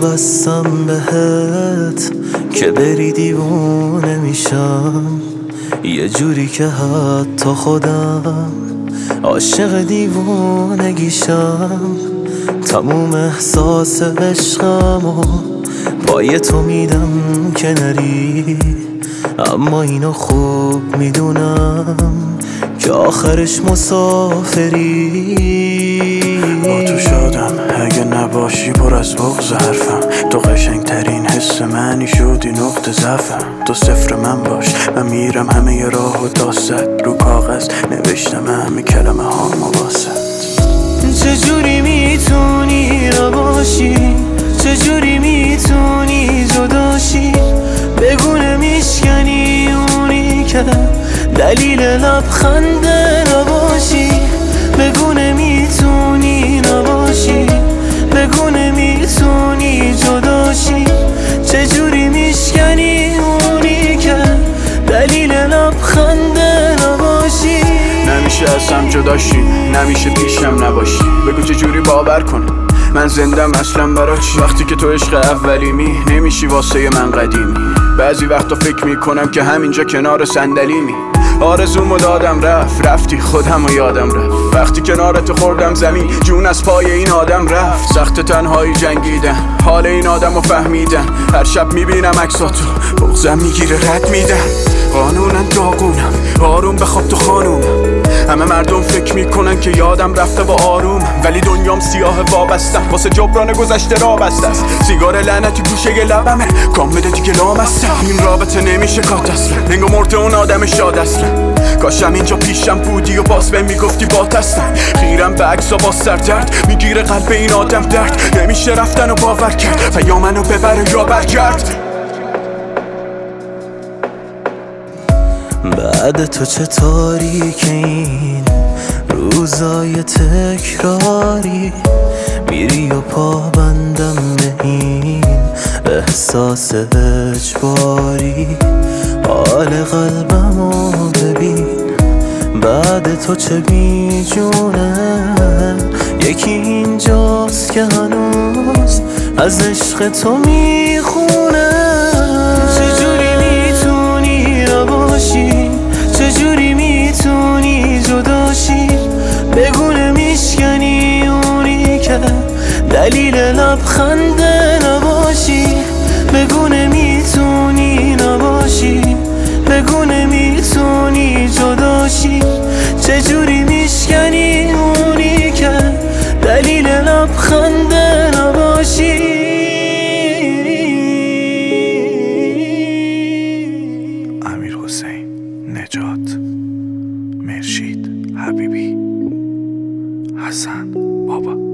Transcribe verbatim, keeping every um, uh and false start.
بستم بهت که بری دیوونه میشم، یه جوری که حتی خودم عاشق دیوونگیشم. تموم احساس عشقمو پای تو میدم که نری، اما اینو خوب میدونم که آخرش مسافری. با تو شدم اگه نباشی پر از بغض حرفم، تو قشنگ ترین حس منی شدی نقطه ضعفم. تو صفر من باش من میرم همه ی راه و داست، رو کاغذ نوشتم همه کلمه ها واسط. چجوری میتونی نباشی، چجوری میتونی جداشی، بگو نمیشکنی اونی که دلیل لبخند نباشی. بگو نمیتونی نباشی، بگو نمیتونی جداشی، چجوری میشکنی اونی که دلیل لبخند نباشی. نمیشه ازم جداشی، نمیشه پیشم نباشی، بگو چجوری باور کنم من زندم اصلا برا چی؟ وقتی که تو عشق اولیمی نمیشی واسه من قدیمی. بعضی وقتا فکر میکنم که همینجا کنار صندلیمی. آرزومو دادم رفت، رفتی خودمو یادم رفت. وقتی کنارت خوردم زمین جون از پای این آدم رفت. سخت تنهایی جنگیدن، حال این آدمو فهمیدن. هر شب میبینم عکساتو بغضم میگیره رد میدن. قانونن داغونم آروم بخواب تو خانومم. همه مردم فکر میکنن که یادم رفته و آروم، ولی دنیام سیاه وابستم واسه جبران گذشته را بسته است. سیگار لعنتی گوشه لبمه کام بده دیگه لامستم. این رابطه نمیشه کات اصلا، انگار مرده اون آدم شاد اصلا. کاشم اینجا پیشم بودی و باز به میگفتی بات هستم. خیرم به عکس و با سردرد میگیره قلب این آدم درد. نمیشه رفتن و باور کرد و یا منو ببره یا برگرد. بعد تو چه تاریک این روزای تکراری، میری و پابندم به این احساس اجباری. حال قلبمو ببین بعد تو چه بیجونه، یکی اینجاست که هنوز از عشق تو میخونه. چجوری میتونی نباشی، چجوری میتونی جداشی، بگو نمیشکنی اونی که دلیل لبخند نباشی. بگو نمیتونی نباشی، بگو نمیتونی جداشی، چجوری میشکنی اونی که دلیل لبخند نباشی. امیرحسین، نجات، مرشید، حبیبی، حسن بابا.